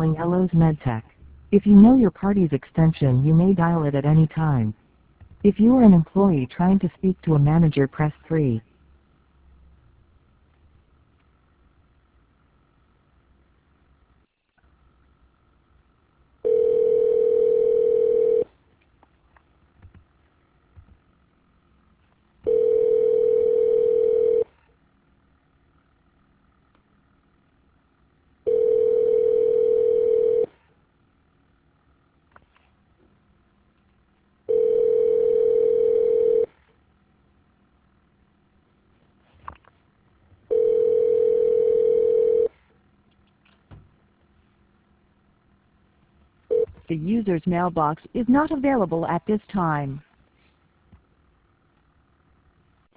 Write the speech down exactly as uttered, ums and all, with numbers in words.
calling Ellos MedTech. If you know your party's extension, you may dial it at any time. If you are an employee trying to speak to a manager, press three. The user's mailbox is not available at this time.